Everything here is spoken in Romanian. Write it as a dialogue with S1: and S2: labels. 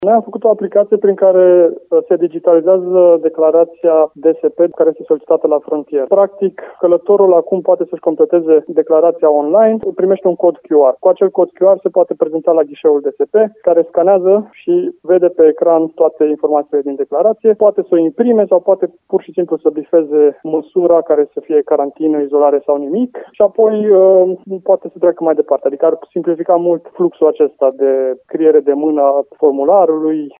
S1: Noi am făcut o aplicație prin care se digitalizează declarația DSP care este solicitată la frontieră. Practic, călătorul acum poate să-și completeze declarația online, primește un cod QR. Cu acel cod QR se poate prezenta la ghișeul DSP, care scanează și vede pe ecran toate informațiile din declarație, poate să o imprime sau poate pur și simplu să bifeze măsura care să fie carantină, izolare sau nimic și apoi poate să treacă mai departe. Adică ar simplifica mult fluxul acesta de scriere de mână a formularului.